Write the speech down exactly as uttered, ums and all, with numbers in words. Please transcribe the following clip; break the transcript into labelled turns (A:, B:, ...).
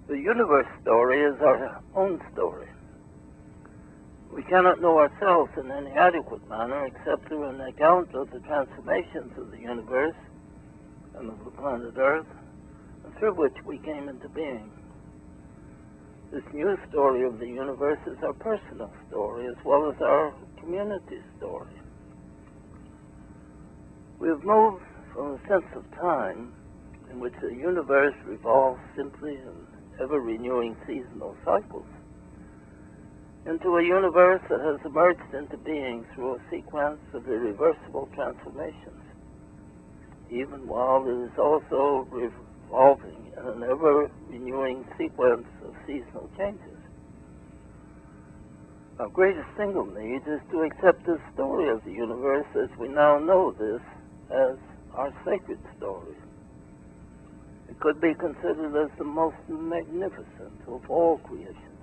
A: The universe story is our own story. We cannot know ourselves in any adequate manner except through an account of the transformations of the universe and of the planet Earth, and through which we came into being. This new story of the universe is our personal story as well as our community story. We have moved from a sense of time in which the universe revolves simply in ever-renewing seasonal cycles into a universe that has emerged into being through a sequence of irreversible transformations, even while it is also revolving in an ever-renewing sequence of seasonal changes. Our greatest single need is to accept the story of the universe as we now know this as our sacred story. It could be considered as the most magnificent of all creation.